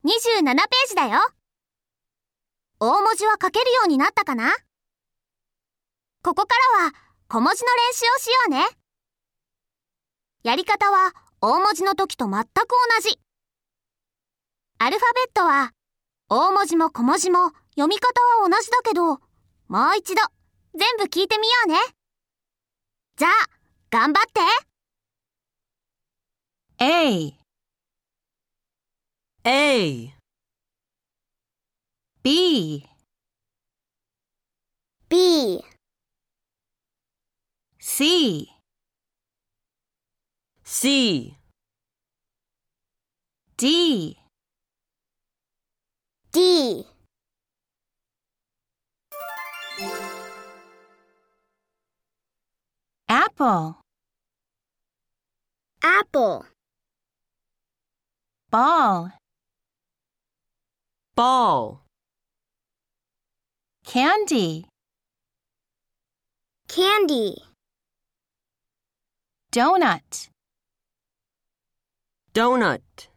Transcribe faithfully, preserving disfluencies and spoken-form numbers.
にじゅうななページだよ。大文字は書けるようになったかな？ここからは小文字の練習をしようね。やり方は大文字の時と全く同じ。アルファベットは大文字も小文字も読み方は同じだけど、もう一度全部聞いてみようね。じゃあ、頑張って。 A A B B C C D D Apple Apple Ball Ball Candy Candy Donut Donut